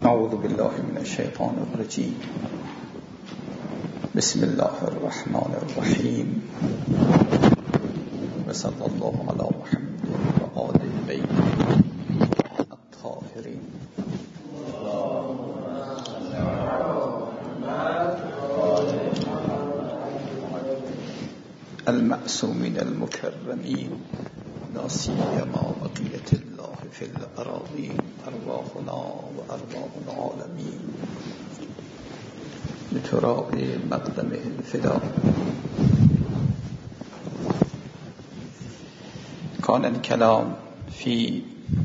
اعوذ بالله من الشیطان الرجیم. بسم الله الرحمن الرحیم و صلی الله علی محمد و آل بیت الطاهرین. المعصومین المکرمین، لا سیما بقیة الله فی الأراضین، ارواحنا و ارواح العالمین بتراب مقدمه الفدا. كان الكلام في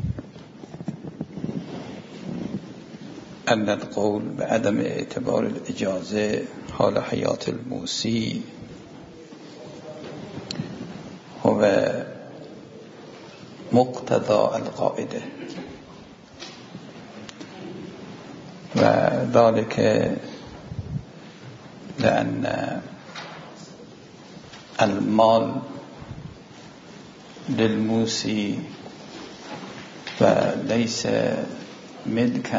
أن القول بعدم اعتبار الإجازة حال حياة الموصي هو مقتضى القاعدة، وذلك لأن المال للموصي وليس ملكا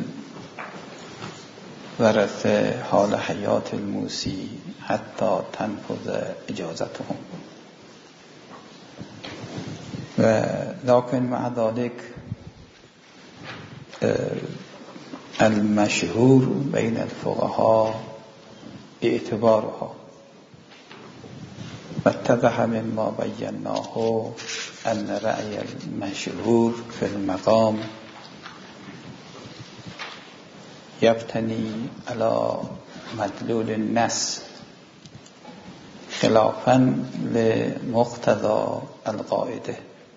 للورثة حال حياة الموصي حتى تنفذ إجازتهم. لكن مع ذلك المشهور بين الفقهاء اعتبارها، واتضح مما بيناه أن رأي المشهور في المقام يبتني على مدلول النص خلافا لمقتضى القاعدة،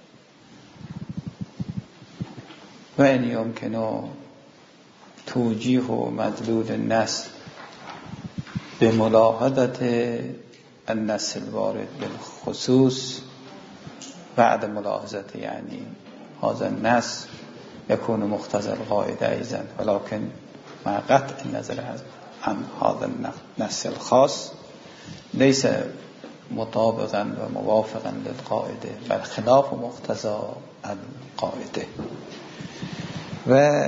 وإن يمكن توجيه مدلول النص بملاحظة النص الوارد بالخصوص بعد ملاحظة يعني هذا النص يكون مقتضى القاعدة أيضا، ولكن مع قطع النظر عن هذا النص الخاص ليس مطابقا وموافقا للقاعدة، بل خلاف مقتضى القاعدة. و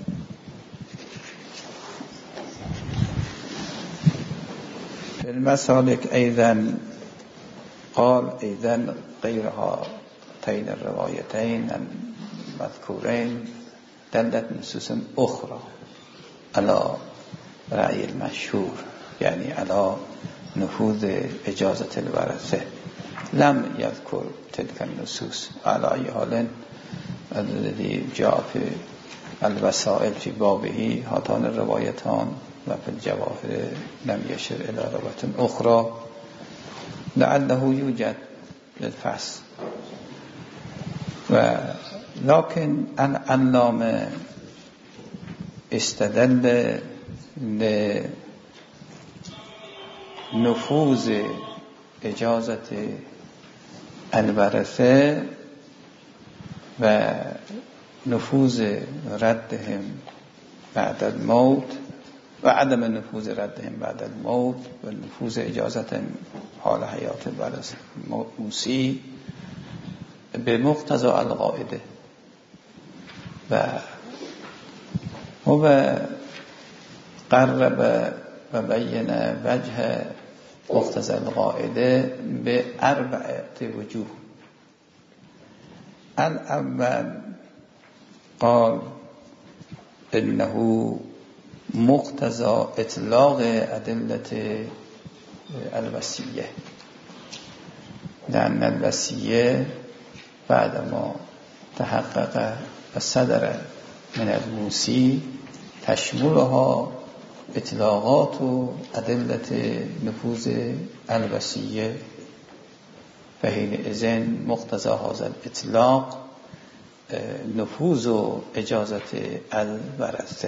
في المسالك أيضا قال أيضا غير هاتين الروايتين المذكورين دلت نصوص أخرى على رأي المشهور، يعني على نفوذ إجازة الورثة. لم يذكر تلك النصوص على أي حال الذي جاء في الوسائل في بابه هاتان الروايتان، وفي الجواهر لم يشر إلى رواية أخرى لعله يوجد للفحص. لكن العلامة استدل لنفوذ إجازة الورثة ونفوذ ردهم بعد الموت وعدم نفوذ ردهم بعد الموت ونفوذ إجازة حال حياة الورثة الموصي بمقتضى القاعدة. وهو قرب وبين وجه مقتضى القاعدة بأربعة وجوه. الأول قال إنه مقتضى إطلاق أدلة الوصية، لأن الوصية بعدما تحقق وصدر من الموصي تشملها اطلاقات أدلة نفوذ الوصية، فحينئذ مقتضى هذا الإطلاق نفوذ إجازة الورثة.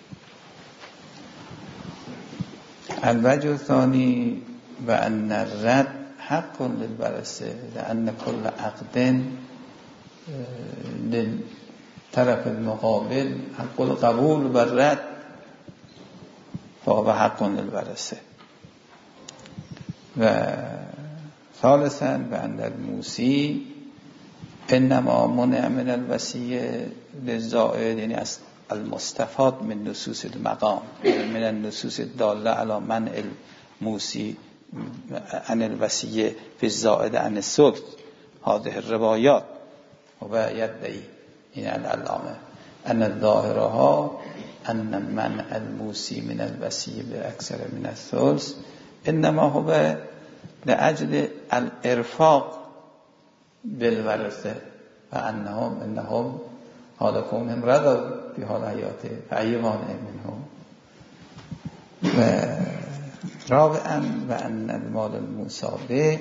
الوجه الثاني بأن الرد حق للورثة، لأن كل عقد للطرف المقابل حق القبول والرد فهو حق للورثة. وثالثا بأن الموصي انما منع من الوصیه للزائد، یعنی المستفاد من نصوص المقام من النصوص الداله على منع الموصي عن الوصیه في الزائد عن الثلث هذه الروايات ويدعي این العلامه ان الظاهرها ان منع الموصي من الوصیه باكثر من الثلث انما هو لأجل الارفاق بالورثه انهم حال كونهم رضوا في حال حياته فأي مانع منهم رابعا وأن المال الموصى به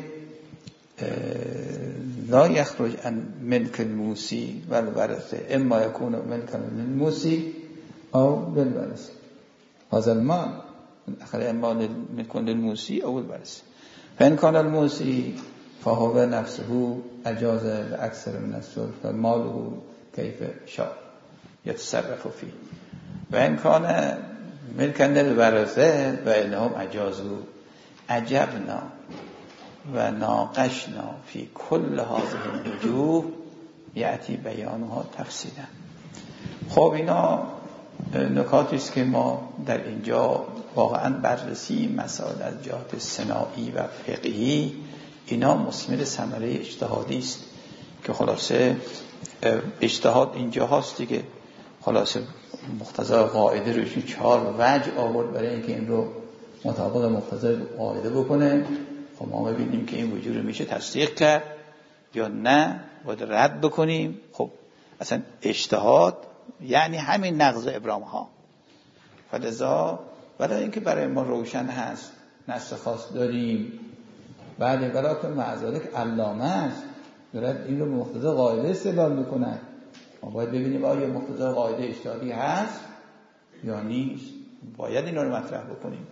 لا يخرج عن ملك الموصي والورثه اما يكون ملكا للموصي او للورثه هذا المال اخر المال ملك للموصي او الورثه فإن كان الموصي فهو نفسه اجاز اكثر من الثلث فماله كيف شاء يتصرف فيه وإن كان ملكا للورثه فإنهم اجازوا عجبنا و ناقشنا في كل هذه الوجوه یأتی بیانها تفصیلا. خب اینا نکاتی است که ما در اینجا واقعا بررسی مسائل از جهات صناعی و فقهی اینا مثمر ثمره اجتهادی است که خلاصه اجتهاد اینجا هست دیگه. خلاصه مقتضی قاعده روش 4 وجه آورد برای اینکه این رو مطابق مقتضی قاعده بکنه. خب ما ببینیم که این وجود رو میشه تصدیق کرد یا نه باید رد بکنیم. خب اصلا اجتهاد یعنی همین نقض ابرام ها فلذا برای اینکه برای ما روشن هست نص خاص داریم بعد بلا که معذالک علامه است دارد این رو مقتضی قاعده استدلال میکنن. ما باید ببینیم آیا مقتضی قاعده اجتهادی هست یا نیست. باید این رو مطرح بکنیم.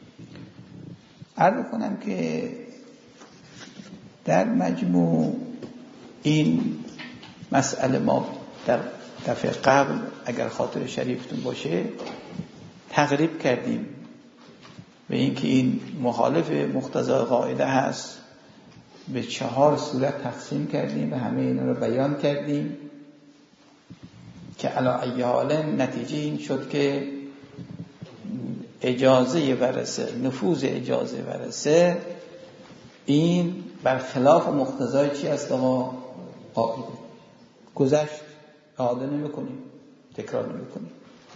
عرض کنم که در مجموع این مسئله ما در دفعه قبل اگر خاطر شریفتون باشه تقریب کردیم به اینکه این مخالف مقتضی قاعده هست. به 4 صورت تقسیم کردیم و همه اینا رو بیان کردیم که علی ای حال نتیجه این شد که اجازه ورثه نفوذ اجازه ورثه این برخلاف مقتضای چی است آقا؟ قاعده گذشت اعاده نمی‌کنیم تکرار نمی‌کنیم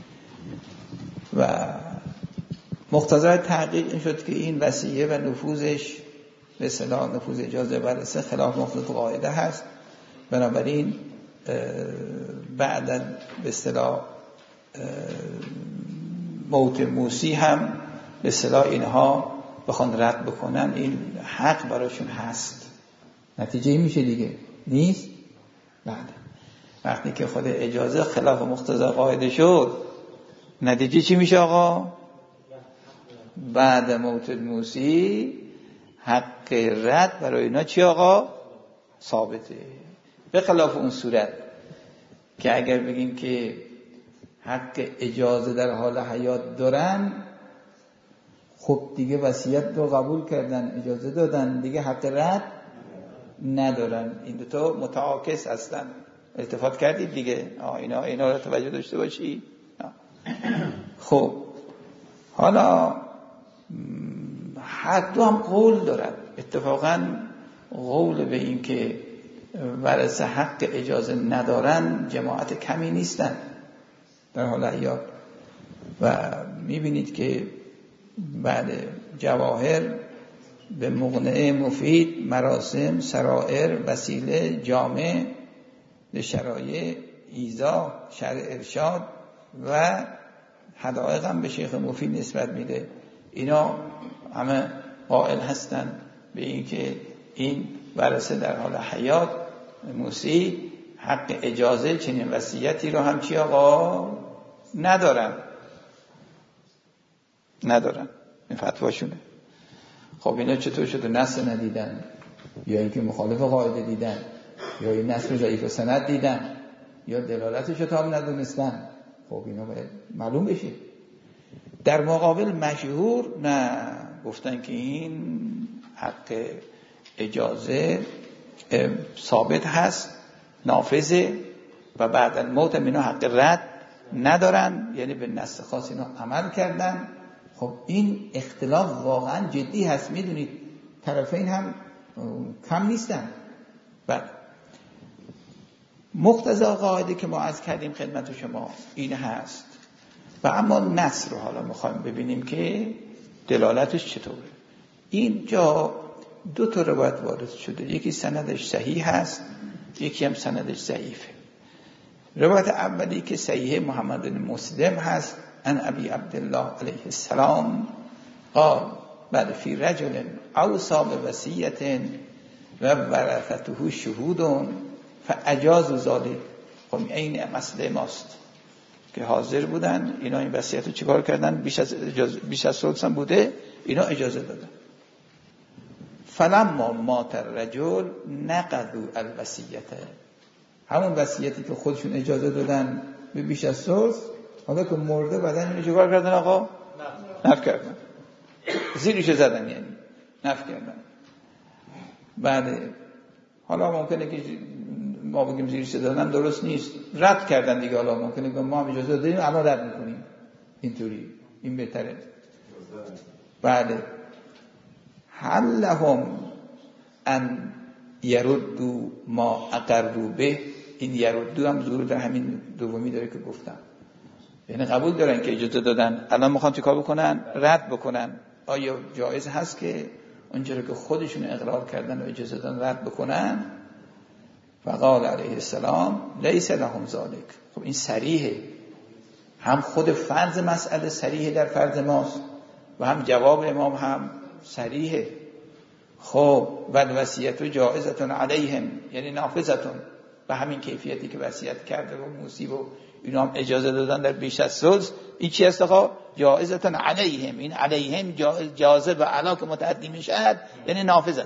و مقتضای تحقیق این شد که این وصیه و نفوذش به اصطلاح نفوذ اجازه ورثه خلاف مقتضای قاعده هست. بنابراین بعداً به اصطلاح موت موصی هم به اصطلاح اینها بخوان رد بکنن این حق براشون هست. نتیجه این میشه دیگه نیست. بعد وقتی که خود اجازه خلاف مقتضی قاعده شد نتیجه چی میشه آقا؟ بعد موت موصی حق رد برای اینا چی آقا؟ ثابته. به خلاف اون صورت که اگر بگیم که حق اجازه در حال حیات دارن خب دیگه وصیت رو قبول کردن اجازه دادن دیگه حق رد ندارن. این دو تا متعاکس هستن. التفات کردید دیگه. اینا رو توجه داشته باشی. خب حالا هر دو هم قول دارن. اتفاقا قول به این که ورثه حق اجازه ندارن جماعت کمی نیستن در حال حیات و میبینید که بعد جواهر به مقنعه مفید مراسم سرائر وسیله جامع به شرایع ایزا شرع ارشاد و حدائق هم به شیخ مفید نسبت میده. اینا همه قائل هستن به این که این ورثه در حال حیات موصی حق اجازه چنین وصیتی رو هم چی آقا ندارن این فتواشونه. خب اینا چطور شده؟ نص ندیدن یا اینکه مخالف قاعده دیدن یا این نص ضعیف سند دیدن یا دلالتش رو تا ندونستن. خب اینا باید معلوم بشه. در مقابل مشهور نه گفتن که این حق اجازه ثابت هست نافذه و بعد الموت منو حق رد ندارن، یعنی به نص خاص اینا عمل کردن. خب این اختلاف واقعا جدی هست، میدونید طرفین هم کم نیستن. بعد مقتضا قاعده که ما از کردیم خدمت شما این هست. و اما نص رو حالا میخوایم ببینیم که دلالتش چطوره. اینجا دو تا روایت وارد شده، یکی سندش صحیح هست، یکی هم سندش ضعیفه. روایت اولی که صحیح محمد بن مسلم هست، ان ابی عبدالله علیه السلام قال بعد فی رجل اوصى بوصیة و ورثته شهود فاجازوا ذلك. خب این مسئله ماست که حاضر بودن اینا این وصیت رو چیکار کردن، بیش از ثلث هم بوده، اینا اجازه دادن. فلما مات الرجل نقضوا الوصیة، همون وصیتی که خودشون اجازه دادن به بیش از ثلث، حالا که مرده بعدن اینو چیکار کردن آقا؟ نفی کردن، زیرش زدن، یعنی نفی کردن. بعد حالا ممکنه که ما بگیم زیرش دادن درست نیست، رد کردن دیگه. حالا ممکنه که ما هم اجازه دادیم الان رد میکنیم، اینطوری این بهتره. بله هل لهم ان یردوا ما اقروا به، این یردوا هم ظهور در همین دومی داره که گفتم، یعنی قبول دارن که اجازه دادن، الان میخوان چیکار بکنن؟ رد بکنن. آیا جایز هست که اونجوری که خودشون اقرار کردن و اجازه دادن رد بکنن؟ فقال علیه السلام لیس لهم ذلک. خب این صریحه، هم خود فرض مسئله صریحه در فرض ماست و هم جواب امام هم صریحه. خب والوصیت جائزه علیهم، یعنی نافذه، به همین کیفیتی که وصیت کرده و موصی و اینا هم اجازه دادن در بیش از ثلث. این چی است آقا؟ جائزه علیهم. این علیهم جازه و علا که متعدی میشد یعنی نافذه.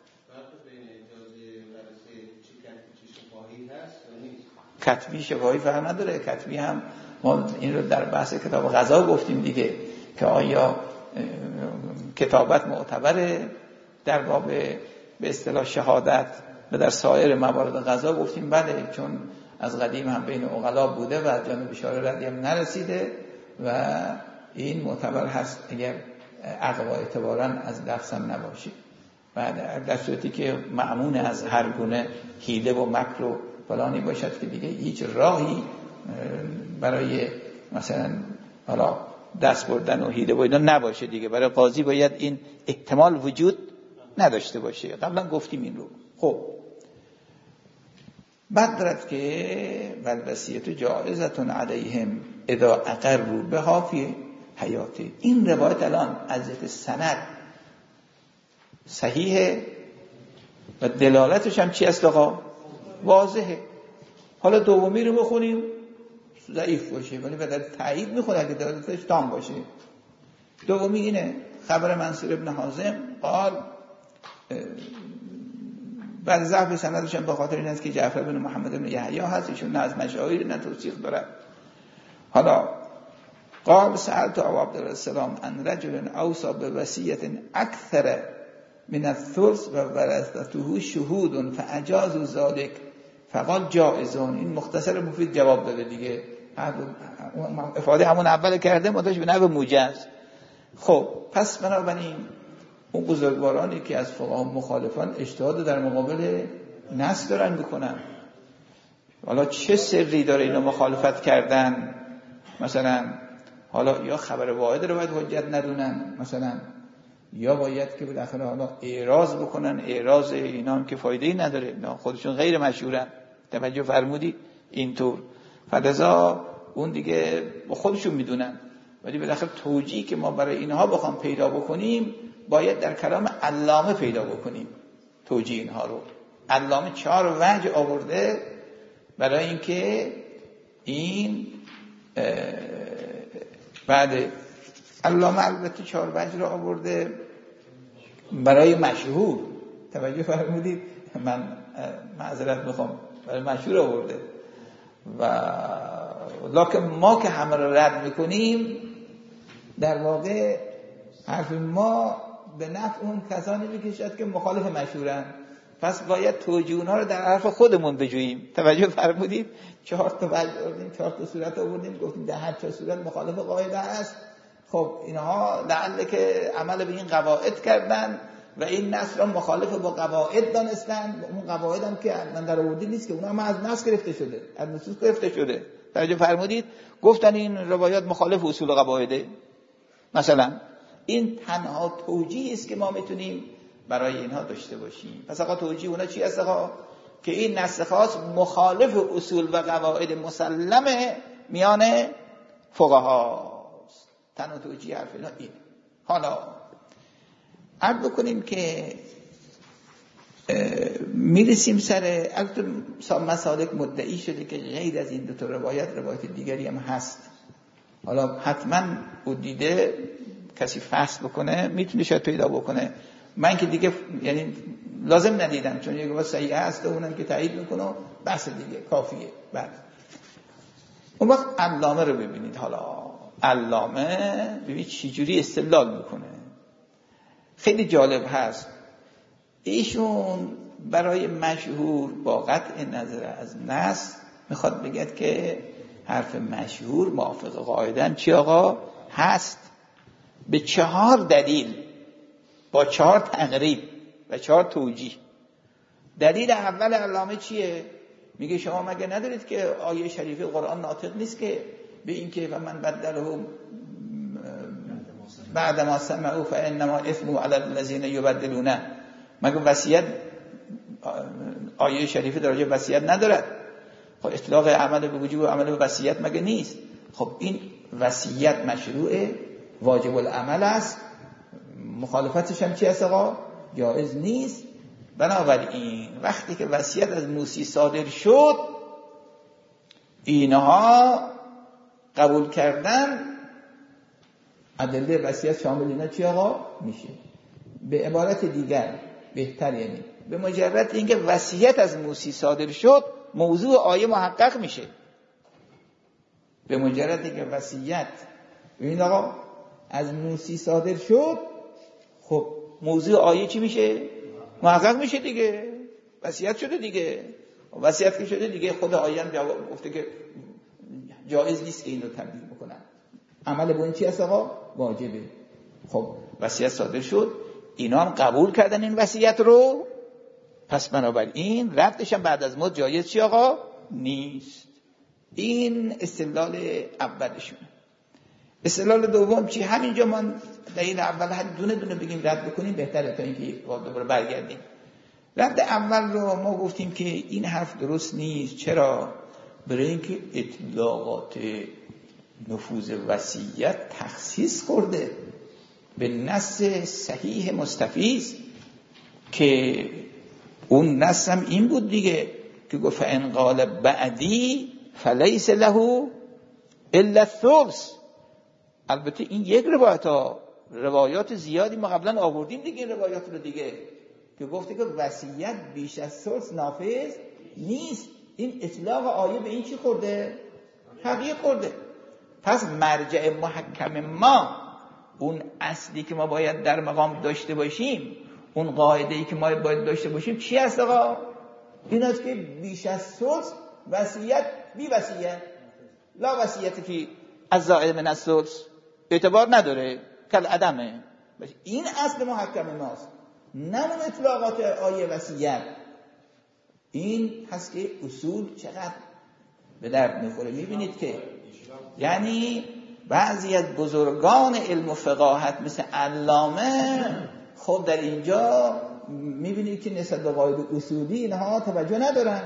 کتبی شفاهی فرق نداره. کتبی هم ما این رو در بحث کتاب قضا گفتیم دیگه، که آیا کتابت معتبره در باب به اصطلاح شهادت، و در سایر موارد قضا گفتیم بله، چون از قدیم هم بین عقلا بوده و جانب اشاره ردی هم نرسیده و این معتبر هست اگر عقلا اعتباراً از لفظ هم نباشه. بعد در صورتی که مأمون از هر گونه حیله و مکر و فلانی باشد که دیگه هیچ راهی برای مثلا حالا دست بردن و حیله و اینا نباشه دیگه. برای قاضی باید این احتمال وجود نداشته باشه. قبلا گفتیم این رو. خب بعد دارد که والوصیت جائزه علیهم اذا اقروا بها فی حیاته. این روایت الان از جهت سند صحیحه و دلالتش هم چی است آقا؟ واضحه. حالا دومی رو بخونیم ضعیف باشه ولی به در تایید میخوره اگه دلالتش تام باشه. دومی اینه خبر منصور ابن حازم قال، بعد ضعف سندش هم به خاطر این است که جعفر بن محمد بن یحیی هست، ایشون نه از مشاهیر نه توثیق داره. حالا قال سألت ابو عبدالله السلام ان رجل اوصى بوصیة اکثر من الثلث و ورثته شهود فاجازوا ذلك فقال جائزون. این مختصر مفید جواب داده دیگه، افاده همون اول کرده متوش به نحو موجز. خب پس بنابراین اون بزرگوارانی که از فقها مخالفان اجتهاد در مقابل نص دارن بکنن. حالا چه سری داره اینا مخالفت کردن؟ مثلا حالا یا خبر واحد رو باید حجت ندونن مثلا، یا باید که بالاخره حالا اعراض بکنن. اعراض اینا هم که فایده‌ای نداره، اینا خودشون غیر مشهورن. توجه فرمودی؟ اینطور فلذا اون دیگه با خودشون میدونن، ولی بالاخره توجیهی که ما برای اینها بخوام پیدا بکنیم باید در کلام علامه پیدا بکنیم. توجیه اینها رو علامه 4 وجه آورده برای اینکه این بعد علامه البته 4 وجه رو آورده برای مشهور. توجه فرمودید؟ من معذرت میخوام، برای مشهور آورده و لکن ما که همه رو رد میکنیم در واقع حرف ما به نفع اون کسانی میکشد که مخالف مشهورن. پس باید توجیه اونها رو در حرف خودمون بجوییم. توجه فرمودید؟ 4 تا وجه آوردیم، 4 تا صورت آوردیم، گفتیم در هر 4 صورت مخالف قاعده است. خب اینها لعل که عمل به این قواعد کردن و این نص را مخالف با قواعد دانستن. اون قواعد هم که من در آوردی نیست که، اونها هم از نص گرفته شده، از نصوص گرفته شده. توجه فرمودید؟ گفتن این روایات مخالف اصول قواعده. مثلا این تنها توجیه است که ما میتونیم برای اینها داشته باشیم. پس آقا توجیه اونا چی است آقا؟ که این نص خاص مخالف اصول و قواعد مسلمه میان فقهاست. تنها توجیه حرف اینا این. حالا عرض بکنیم که میرسیم سر مسالک مدعی شده که غیر از این 2 تا روایت دیگری هم هست. حالا حتما او دیده کسی فحص بکنه میتونه شاید پیدا بکنه. من که دیگه یعنی لازم ندیدم، چون یک واسه صحیح هست و اونم که تایید میکنه بس دیگه کافیه. بعد اون وقت علامه رو ببینید. حالا علامه ببینید چی جوری استدلال میکنه، خیلی جالب هست. ایشون برای مشهور با قطع نظر از نص میخواد بگه که حرف مشهور موافق قاعدن چی آقا هست، به 4 دلیل، با 4 تقریب و 4 توجیه. دلیل اول علامه چیه؟ میگه شما مگه ندارید که آیه شریفه قرآن ناطق نیست که به این که و من بدله بعد ما سمعوا فانما اثم علی الذین یبدلونه؟ مگه وصیت آیه شریفه در راجع به وصیت ندارد؟ خب اطلاق عمل به وجوب و عمل به وصیت مگه نیست؟ خب این وصیت مشروعه، واجب العمل است، مخالفتش هم چی است آقا؟ جایز نیست. بنابراین وقتی که وصیت از موسی صادر شد اینها قبول کردن، ادله وصیت شامل اینا چی آقا میشه؟ به عبارت دیگر بهتر یعنی به مجرد اینکه وصیت از موسی صادر شد موضوع آیه محقق میشه. به مجرد اینکه وصیت ببین آقا از موسی صادر شد، خب موضوع آیه چی میشه؟ محقق میشه دیگه. وصیت شده دیگه. وصیت که شده دیگه خود آیه هم گفته که جایز نیست که این رو تبدیل بکنن. عمل به این چی است آقا؟ واجبه. خب وصیت صادر شد، اینا هم قبول کردن این وصیت رو، پس بنابراین ردش هم بعد از موت جایز چی آقا؟ نیست. این استدلال اولشونه. استدلال دوم چی؟ همینجا من دلیل اول هر دونه دونه بگیم رد بکنیم بهتره تا اینکه دوباره برگردیم. رد اول رو ما گفتیم که این حرف درست نیست. چرا؟ برای اینکه اطلاقات نفوذ وصیت تخصیص خورده به نص صحیح مستفیض که اون نص هم این بود دیگه که گفت فان قال بعدی فلیس له الا الثلث. البته این یک روایات زیادی ما قبلا آوردیم دیگه، این روایات رو دیگه که گفته که وصیت بیش از ثلث نافذ نیست. این اطلاق آیه به این چی خورده؟ حقیقت خورده. پس مرجع محکم ما، اون اصلی که ما باید در مقام داشته باشیم، اون قاعده‌ای که ما باید داشته باشیم چی است آقا؟ این است که بیش از ثلث وصیت بی وصیت لا وصیت فی الزائد من الثلث اعتبار نداره، کل عدمه. این اصل محکم ماست، نه اون اطلاقات آیه وصیت. این هست که اصول چقدر به درد میخوره. میبینید که یعنی بعضی از بزرگان علم و فقاهت مثل علامه خب در اینجا میبینید که نسبت به قواعد اصولی اینها توجه ندارن.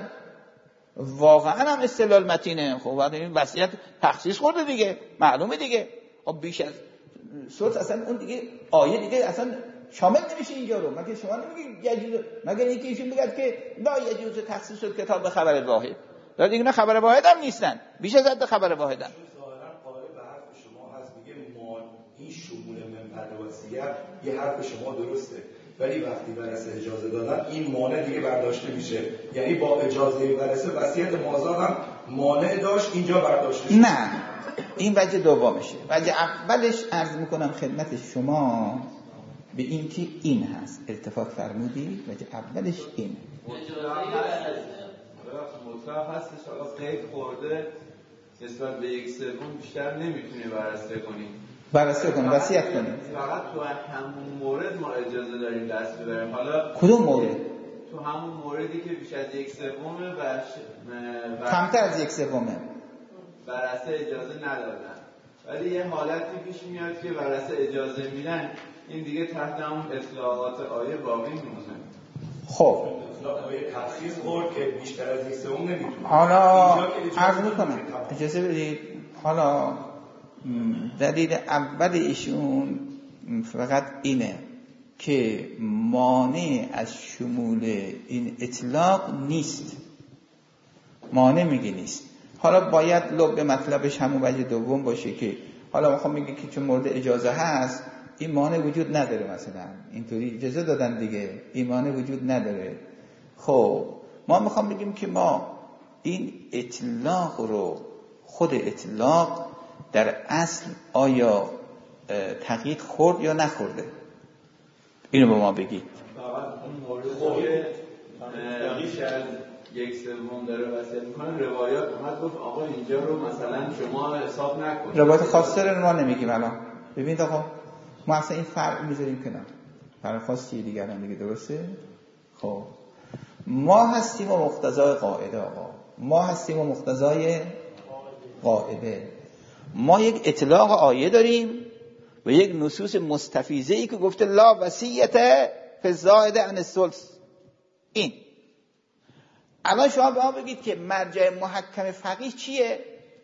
واقعا هم استدلال متینه. خب وقتی این وصیت تخصیص خورده دیگه، معلومه دیگه. خب بیش از صورت اصلا اون دیگه آیه دیگه اصلا شامل نمیشه اینجا رو. مگه شما نمیگید یجوز، مگه اینکه ایشون بگه که لا یجوز تخصیص کتاب به خبر واحد. در دیگه نه خبر واحد هم نیستن، بیش از حد خبر واحدن. این شمول منفعل وصیت یه حرف شما درسته، ولی وقتی ورثه اجازه دادن این مانع دیگه برداشته میشه. یعنی با اجازه ورثه وصیت مازاد هم مانع داشت، اینجا برداشته شد. نه، این وجه دومشه. وجه اولش عرض میکنم خدمت شما به این که این هست. التفات فرمودی وجه اولش اینه. مطلق هستش، حالا قید خورده نسبت به 1/3 بیشتر نمیتونی بررسی کنی، وصیت کنی. فقط تو همون مورد ما اجازه داریم دست ببریم. حالا کدوم مورد؟ تو همون موردی که بیش از 1/3 و کمتر از 1/3 بررسی اجازه ندادن، ولی یه حالتی پیش میاد که بررسی اجازه میدن، این دیگه تحت همون اطلاعات آیه باقی میمونه. خب آیه تخصیص خورد که بیشتر از 1/3 نمیتونه. حالا عرض میکنم اجازه بدید. حالا دلیل اول ایشون فقط اینه که مانع از شمول این اطلاق نیست. مانع میگه نیست. حالا باید لب مطلبش همون وجه دوم باشه که حالا میخوام میگه که چون مورد اجازه هست این مانع وجود نداره، مثلا اینطوری اجازه دادن دیگه، این مانع وجود نداره. خب ما میخوام بگیم که ما این اطلاق رو، خود اطلاق در اصل آیا تقیید خورد یا نخورده؟ اینو به ما بگید. فقط اون مورد که بیش از 1/3 داره وصیت میکنه، روایات اومد گفت آقا اینجا رو مثلا شما حساب نکنید. روایات خاصه رو ما نمیگیم الان. ببینید آقا ما اصلا این فرق میذاریم کنار. فرق خاصی دیگه الان دیگه درسته؟ خب ما هستیم و مقتضای قاعده. آقا ما هستیم و مقتضای قاعده. ما یک اطلاق آیه داریم و یک نصوص مستفیضه ای که گفته لا وصیت فی الزائد عن الثلث. این الان شما به ما بگید که مرجع محکم فقیه چیه؟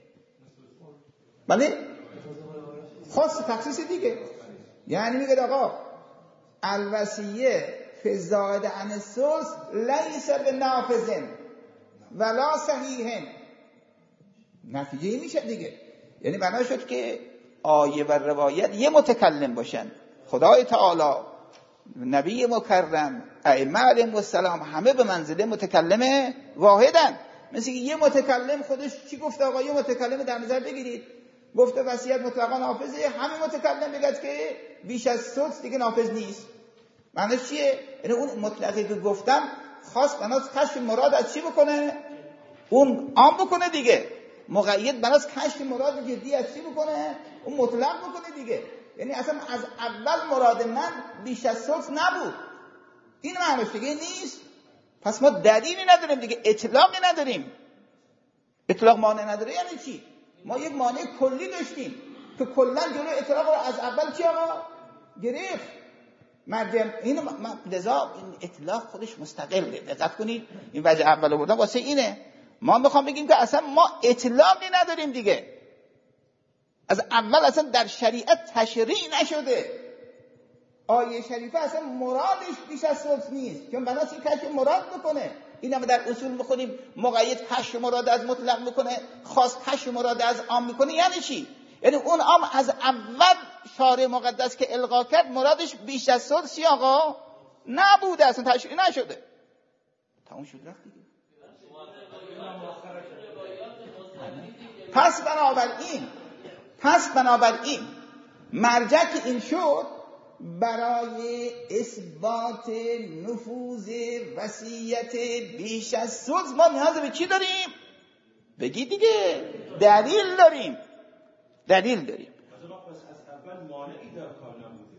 بله؟ خاص تخصیص دیگه. یعنی میگه آقا الوصیه فی الزائد عن الثلث لیس بنافذ ولا صحیح. نتیجه میشه دیگه. یعنی بنا شد که آیه و روایت یه متکلم باشن. خدای تعالی، نبی مکرم، ائمه علیهم السلام همه به منزله متکلم واحدن. مثل که یه متکلم خودش چی گفته؟ آقا یه متکلم در نظر بگیرید گفته وصیت مطلقا نافذه، همه متکلم بگید که بیش از ثلث دیگه نافذ نیست. معنیش چیه؟ یعنی اون مطلقی که گفتم خاص بناس کشف مراد از چی بکنه؟ اون عام بکنه دیگه. مقید بناس کشف مراد جدی از چی بکنه؟ اون مطلق بکنه دیگه. یعنی اصلا از اول مراد من بیش از ثلث نبود. این معنیش دیگه نیست. پس ما دلیلی نداریم دیگه، اطلاقی نداریم. اطلاق مانع نداره یعنی چی؟ ما یک مانع کلی داشتیم که کلا جلو اطلاق رو از اول چی آقا گرفت. مرجع اینو لذا این اطلاق خودش مستقله. دقت کنید این وجه اول آوردم واسه اینه. ما میخوام بگیم که اصلا ما اطلاقی نداریم دیگه. از اول اصلا در شریعت تشریع نشده. آیه شریفه اصلا مرادش بیش از ثلث نیست، چون بناسی کشف مراد بکنه. این هم در اصول میخونیم مقید کشف مراد از مطلق میکنه، خاص کشف مراد از عام میکنه. یعنی چی؟ یعنی اون عام از اول شارع مقدس که القا کرد مرادش بیش از ثلث آقا نبوده، اصلا تشریع نشده. تموم شد رفت دیگه. پس بنابراین مرجع که این شد برای اثبات نفوذ وصیت بیش از ثلث ما نیاز به چی داریم؟ بگی دیگه. دلیل داریم. پس از اول مانعی در کار نبوده.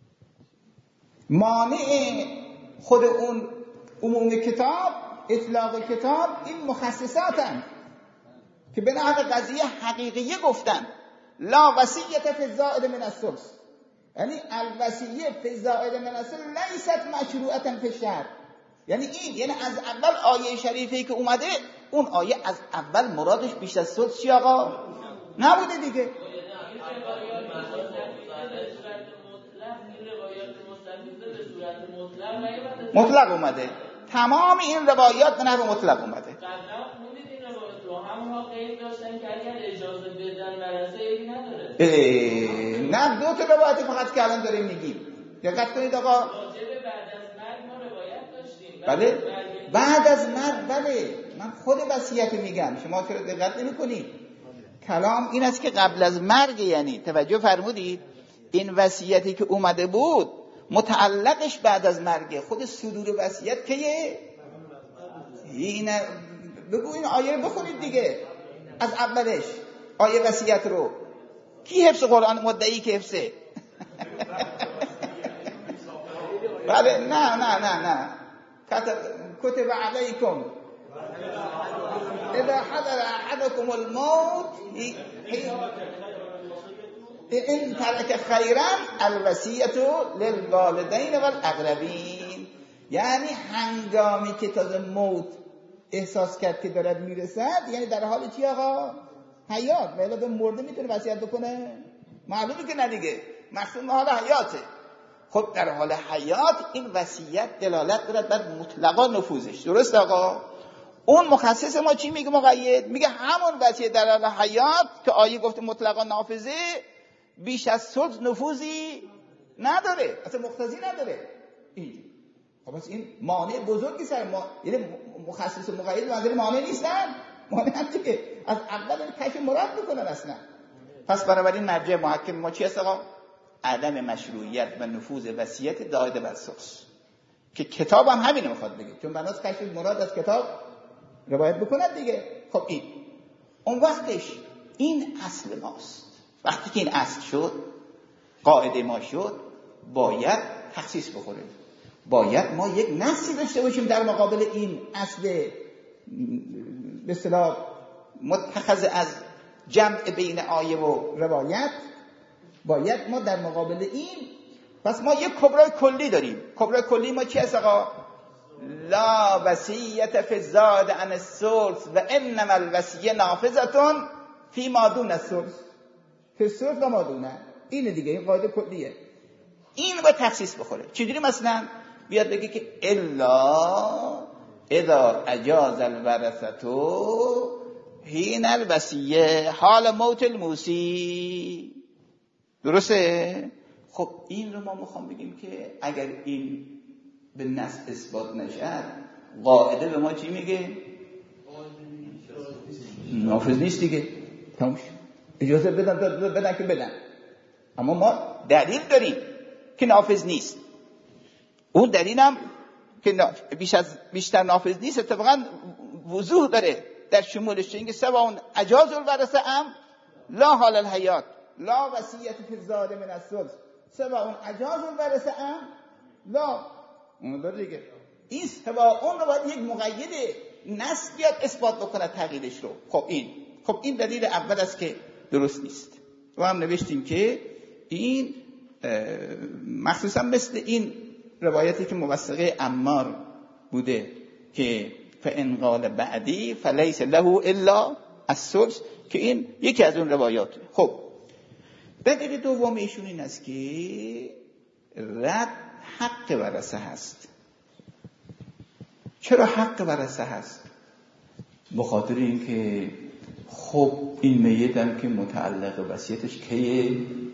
مانع خود اون عموم کتاب، اطلاق کتاب، این مخصصاتن که به نحو قضیه حقیقیه گفتن لا وصیت فی الزائد من الثلث. یعنی الوصیه فی الزائد من الثلث لیست مشروعه فی الشرع. یعنی این، یعنی از اول آیه شریفی که اومده اون آیه از اول مرادش بیش از ثلث چی آقا نبوده دیگه. مطلق اومده. تمام این روایات به نحو مطلق اومده. همونها قید داشتن که اگر اجازه بدن بررسی نداره. نه دو تا روایت فقط که الان داریم میگیم. دقت کنید آقا. راجع به بعد از مرگ ما روایت داشتیم. بله. بعد از مرگ بله. من خود وصیت میگم. شما چرا دقت نمی‌کنید؟ کلام این است که قبل از مرگ، یعنی توجه فرمودید این وصیتی که اومده بود متعلقش بعد از مرگ خود صدور وصیت که این بگو این آیه رو بخونید دیگه از اولش آیه وصیت رو. کی حفظ قرآن مدعی که حفظه؟ بله نه کتب علیکم اذا حضر احدكم الموت ان ترک خیرا الوصیة للوالدین والاقربین. یعنی هنگامی که تازه موت احساس کرد که دارد میرسد، یعنی در حال چی آقا؟ حیات. ولی به مرده میتونه وصیت بکنه؟ معلومه که نه دیگه، مقصود حال حیاته. خب در حال حیات این وصیت دلالت دارد بر مطلقا نفوذش. درست آقا؟ اون مخصص ما چی میگه؟ مقید میگه همون وصیت در حال حیات که آیه گفته مطلقا نافذه، بیش از ثلث نفوذی نداره، اصلا مقتضی نداره. خب پس این مانع بزرگی سر ما، یعنی مخصص و مقید منظور مانع نیستن، مانع هم که از اول کشف مراد بکنن اصلا. پس بنابراین مرجع محکم ما چی است آقا؟ عدم مشروعیت و نفوذ وصیت داده بر ثلث، که کتاب هم همین میخواد بگه، چون بناس کشف مراد از کتاب روایت بکند دیگه. خب این اون وقتش این اصل ماست. وقتی که این اصل شد، قاعده ما شد، باید تخصیص بخوره. باید ما یک نصی داشته باشیم در مقابل این اصل به اصطلاح متخذ از جمع بین آیه و روایت. باید ما در مقابل این، پس ما یک کبرای کلی داریم. کبرای کلی ما چی هست آقا؟ لا وصیت فی الزاد عن الثلث و انما الوصیه نافذه فی ما دون الثلث، فی الثلث و ما دونه. اینه دیگه، این قاعده کلیه. این با تخصیص بخوره. چجوری مثلا بیاد بگه که الا اذا اجاز الورثه حین الوصیه حال موت الموصی. درسته؟ خب این رو ما میخوام بگیم که اگر این به نص اثبات نشد، قاعده به ما چی میگه؟ نافذ نیست دیگه. تموم شد. اجازه بدن که بدن، اما ما دلیل داریم که نافذ نیست. اون دلیل هم که بیشتر نافذ نیست اتفاقا وضوح داره در شمولش، اینکه سواء اجاز الورثه ام لا حال الحیات لا وصیت فی الزاد من الثلث سواء اجاز الورثه ام لا. اون داره دیگه. این سواء اون رو باید یک مقید نص بیاد اثبات بکنه تقییدش رو. خب این دلیل اول است که درست نیست. و هم نوشتیم که این مخصوصا مثل این روایتی که موثقه عمار بوده که فإن قال بعدی فلیس له الا الثلث، که این یکی از اون روایاته. خب دلیل دوم ایشون این است که رد حق ورثه هست. چرا حق ورثه هست؟ به خاطر اینکه خب این میت هم که متعلق وصیتش کیه؟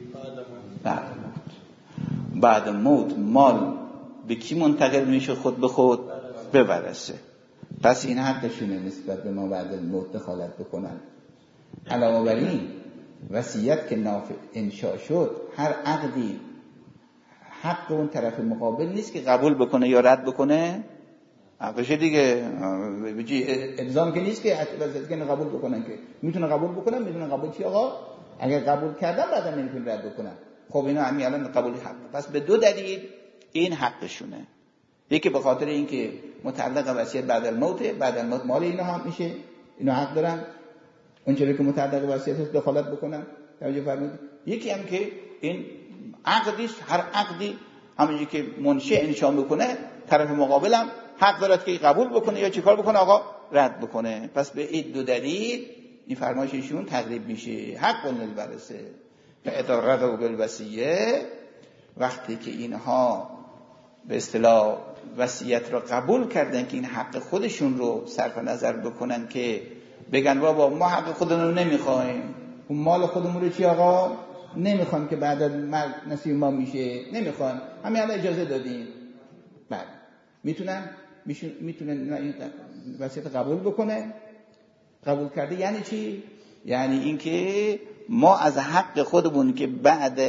بعد موت مال به کی منتقل میشه؟ خود به خود به ورثه. پس این حقشونه نسبت به ما بعد موت دخالت بکنن. علاوه بر این وصیت که انشاء شد، هر عقدی حق اون طرف مقابل نیست که قبول بکنه یا رد بکنه. حقش دیگه الزام که نیست که قبول بکنن، که میتونه قبول بکنن، میتونه قبول چی آقا؟ اگر قبول کردن بعدا نمیتونه رد بکنن. خب اینا همین الان قبول حق. پس به دو دلیل این حقشونه. یکی به خاطر اینکه متعلق وصیت بعد الموت، بعد الموت مال اینا هم میشه، اینا حق دارن اونجوری که متعلق وصیت دخالت بکنن. توجه فرمایید. یکی هم که این عقدی، هر عقدی همونجوری که منشأ انشاء میکنه، طرف مقابلم حق دارد که قبول بکنه یا چیکار بکنه آقا؟ رد بکنه. پس به این دو دلیل این فرمایش ایشون تقریب میشه. حق للورثه فاذا رضوا بالوصیه، وقتی که اینها به اصطلاح وصیت رو قبول کردن که این حق خودشون رو صرف نظر بکنن، که بگن بابا ما حق خودمون رو نمیخوایم، اون مال خودمون رو چی آقا نمیخوایم که بعد از مرگ نصیب ما میشه، نمیخوایم، همین الان اجازه دادیم. بعد میتونن این وصیت قبول بکنه. قبول کرده یعنی چی؟ یعنی اینکه ما از حق خودمون که بعد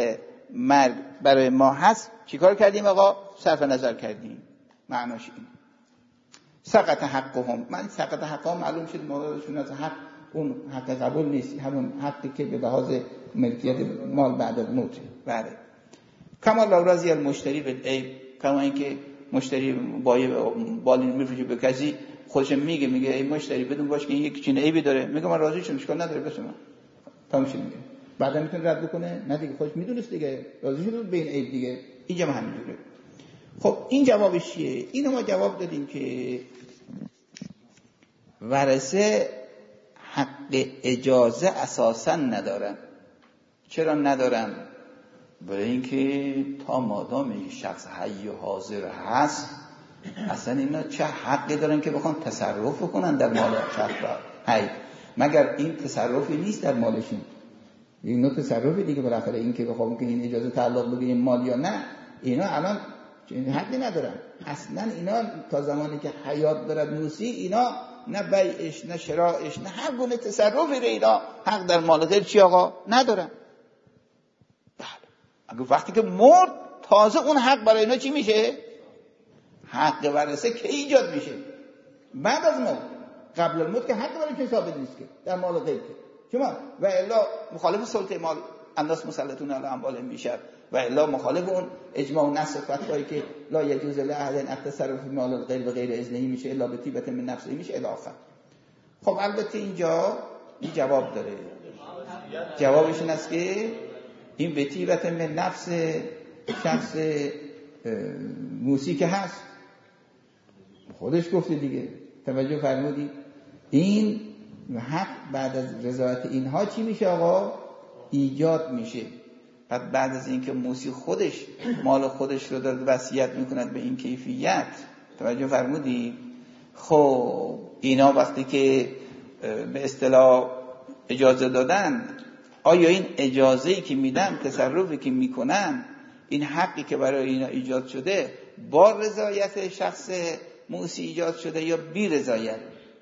مرگ برای ما هست چیکار کردیم آقا؟ صرف نظر کردیم. معناش این سقط حقهم. من سقط حقهم معلوم شد مرادشون از حق اون حق قبول نیست، همون حقی که به لحاظ ملکیت مال بعد از موت. بله. کما لو راضی المشتری بالعیب، کما اینکه مشتری بالین میفروشه به کسی خودش میگه ای مشتری بدون باش که این یک چین عیبی داره، میگه من راضی شدم اشکال نداره بس من تموم میگه، بعدا میتونه رد بکنه، نه دیگه خودش میدونست دیگه راضی شد به این عیب دیگه. اینجا همینجوره. خب این جوابش چیه؟ اینو ما جواب دادیم که ورثه حق اجازه اساسا ندارن. چرا ندارن؟ برای اینکه تا مادام این شخص حی و حاضر هست اصلا اینا چه حقی دارن که بخوان تصرف کنن در مال شخص حی، مگر این تصرفی نیست در مالشون، این نوع تصرفی دیگه. بالاخره این که بخوام که این اجازه تعلق بگه این مال یا نه، اینا الان حقی ندارن اصلا. اینا تا زمانی که حیات دارد موسی، اینا نه بیعش نه شرایش نه هر گونه تصرفی رو اینا حق در مال غیر چی آقا ندارن. بله. اگه وقتی که مرد تازه اون حق برای اینا چی میشه؟ حق ورثه که ایجاد میشه بعد از موت. قبل الموت که حق برای که ثابت نیست که در مال غیر که شما و الا مخالف سلطه مال الناس مسلطون علی اموالهم میشه و الا مخالف اون اجماع و نص فتوایی که لا یجوز لاحد ان التصرف فی مال الغیر بغیر اذنه میشه الا به طیبه من نفسه میشه الی آخر. خب البته اینجا این جواب داره. جوابش این است که این به طیبه من نفس شخص موسی که هست خودش گفته دیگه. توجه فرمودی؟ این حق بعد از رضایت اینها چی میشه آقا؟ ایجاد میشه. بعد از اینکه موسی خودش مال خودش رو داره وصیت میکند به این کیفیت، توجه فرمودی؟ خب اینا وقتی که به اصطلاح اجازه دادن، آیا این اجازه‌ای که میدن، تصرفی که میکنن، این حقی که برای اینا ایجاد شده با رضایت شخص موسی ایجاد شده یا بی رضایت؟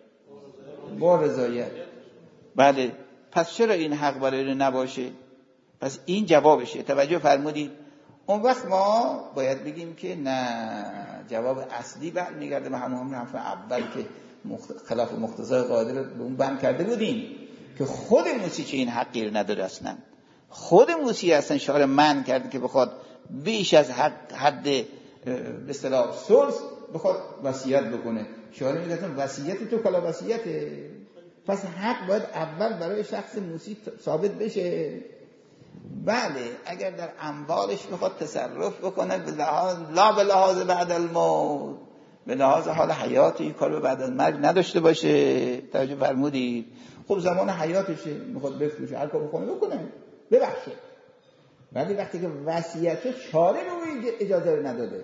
با رضایت. بله. پس چرا این حق برای اینا نباشه؟ پس این جوابشه. توجه فرمودید؟ اون وقت ما باید بگیم که نه، جواب اصلی برمیگرده به همون حرف اول که خلاف مقتضای قاعده رو به اون بند کرده بودیم که خود موسی چه این حقی رو نداره اصلا. خود موسی اصلا شارع منع کرده که بخواد بیش از حد به اصطلاح ثلث بخواد وصیت بکنه. شارع میگه وصیت تو کلا وصیته. پس حق باید اول برای شخص موسی ثابت بشه. بله اگر در اموالش بخواد تصرف بکنه لا به لحاظ بعد الموت، به لحاظ حال حیاتی کار بعد از مرگ نداشته باشه. توجه فرمودید؟ خب زمان حیاتشه، میخواد بفروشه هر کار بکنه ببخشه. ولی وقتی که وصیت شارع رو اجازه رو نداده.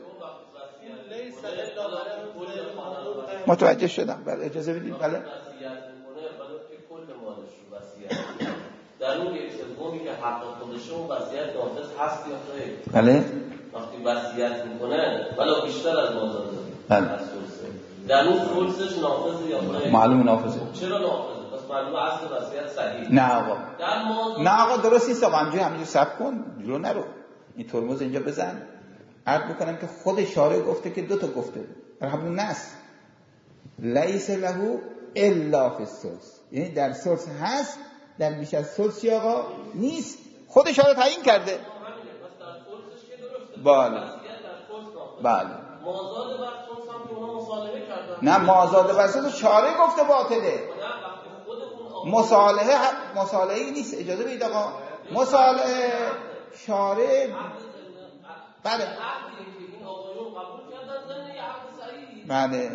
متوجه شدم. بله اجازه بدید. بله در اون یک سومی که حق خودشه اون وصیت نافذ هست یا خیر؟ بله. وقتی وصیت میکنه ولی بیشتر از مازاد بله. در اون ثلثش نافذه یا خیر؟ معلوم نافذه. چرا نافذه؟ پس معلومه اصل وصیت صحیح. نه آقا. نه آقا درست نیست آقا. همینجوری صبر کن. جلو نرو. این ترمز اینجا بزن. عرض بکنم که خود شارع گفته که دو تا گفته. همون نص لیس له الا فی الثلث، یعنی در ثلث هست، در بیش از ثلث آقا نیست. خود شارع تعیین کرده. بله. بله. مازاد بر ثلث هم که اونها مصالحه کردن. نه مازاد بر ثلث شارع گفته باطله. مصالحه‌ای نیست. اجازه بدید آقا. مصالحه شارع بله. بله.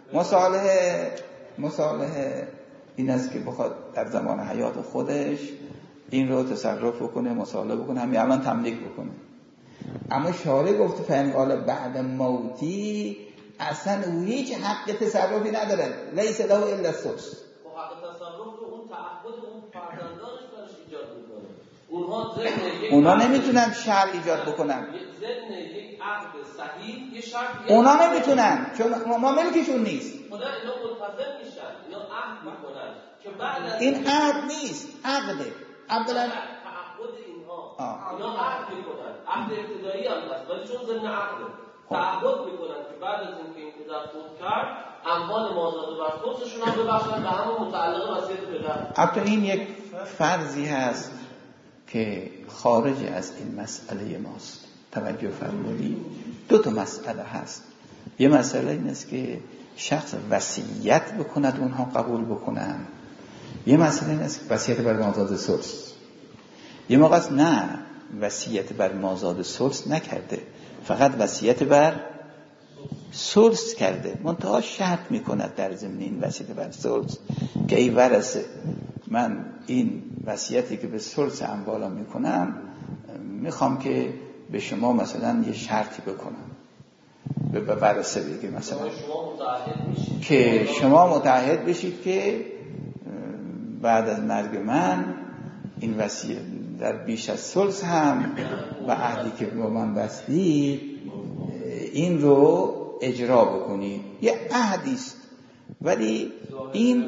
مصالحه این است که بخواد در زمان حیات خودش این رو تصرف بکنه، مصالحه بکنه، همین الان تملیک بکنه. اما شارع گفته فهم قال بعد موتی اصلا هیچ حق تصرفی نداره. لیس له الا الثلث. حق تصرف رو اون تعهد اون فرزندانش براش ایجاد میکنه. اونا نمیتونن شرع ایجاد بکنن. ضمن یک عقد صحیح یه شرط اونا نمیتونن چون ما ملکشون نیست. خدا اینا منتظر میشن، اینا عهد میکنن که بعد از این عهد نیست، عقده. اولا تعهد اینها اینا عقد میکنن، عقد ابتدایی هم هست ولی چون ضمن عقده تعهد میکنن که بعد از اینکه این پدر فوت کرد اموال مازاد بر خودشون هم ببخشن به همون متعلق وصیت پدر. البته این یک فرضی هست که خارج از این مسئله ماست. توجه فرمودید؟ دو تا مسئله هست. یه مسئله این است که شخص وصیت بکند اونها قبول بکنن. یه مسئله این است که وصیت بر مازاد ثلث. یه موقع است نه وصیت بر مازاد ثلث نکرده، فقط وصیت بر ثلث کرده، منتها شرط میکند در ضمن این وصیت بر ثلث که ای ورثه من این وصیتی که به ثلث اموالم میکنم میخوام که به شما مثلا یه شرطی بکنم، به ورثه بگه مثلا که شما متعهد بشید که بعد از مرگ من این وصیت در بیش از ثلث هم و عهدی که با من بستید این رو اجرا بکنید. یه عهدی است ولی این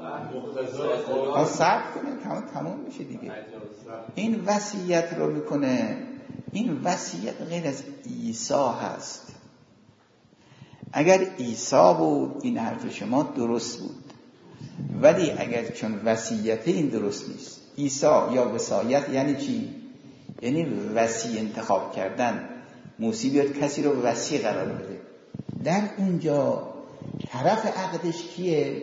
صبر کنه تمام میشه دیگه. این وصیت رو میکنه. این وصیت غیر از عیسی هست. اگر عیسی بود این حرف شما درست بود، ولی اگر چون وصیت این درست نیست. عیسی یا وصایت یعنی چی؟ یعنی وصی انتخاب کردن. موسی بیاد کسی رو وصی قرار بده. در اونجا طرف عقدش کیه؟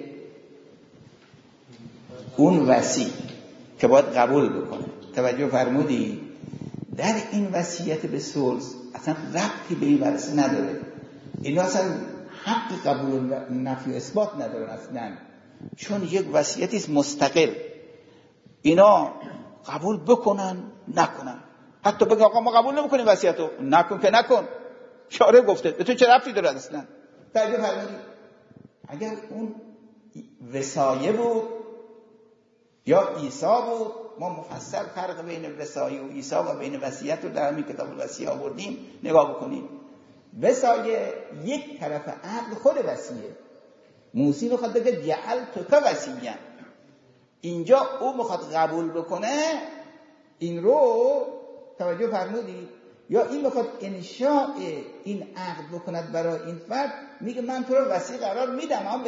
اون وصی که باید قبول بکنه. توجه فرمودی؟ در این وصیت به ثلث اصلا ربطی به این ورثه نداره. اینا اصلا حق قبول و نفی و اثبات ندارن اصلا، چون یک وصیتی است مستقل. اینا قبول بکنن نکنن، حتی بگن آقا ما قبول نمیکنیم وصیتو، نکن که نکن، شارع گفته، به تو چه ربطی داره اصلا؟ توجه فرمودید؟ اگر اون وصایه بود یا عیسی بود، ما مفصل فرق بین وصایه و عیسی و بین وصیت رو در همین کتاب الوصیه آوردیم، نگاه بکنید. وصایه یک طرف عقد خود وصیه. موسی میخواد بگه جعلتک وصیًا، اینجا او میخواد قبول بکنه این رو. توجه فرمودید؟ یا این میخواد انشاء این عقد بکند برای این فرد، میگه من تو رو وصی قرار میدم اما به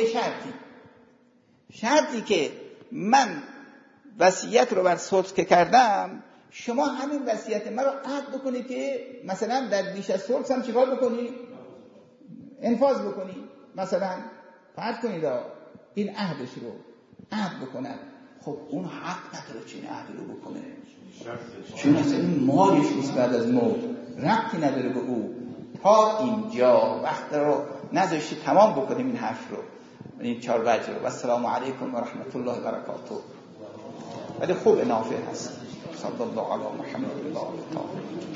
شرطی که من وصیت رو بر ثلث که کردم، شما همین وصیت من رو عقد بکنی که مثلا در بیش از ثلث هم چیکار بکنی؟ انفاذ بکنی. مثلا فرض کنید این عهدش رو عقد بکنن. خب اون حق نداره چین عهد رو بکنه، چون اصلا این مالش نیست بعد از موت، ربطی نداره به او. تا اینجا وقت رو نذاشتی تمام بکنیم این حرف رو، این 4 وجه رو. و السلام علیکم و رحمت الله و برکاته. ولی خوب نافع هست. صلی الله علی محمد و آله.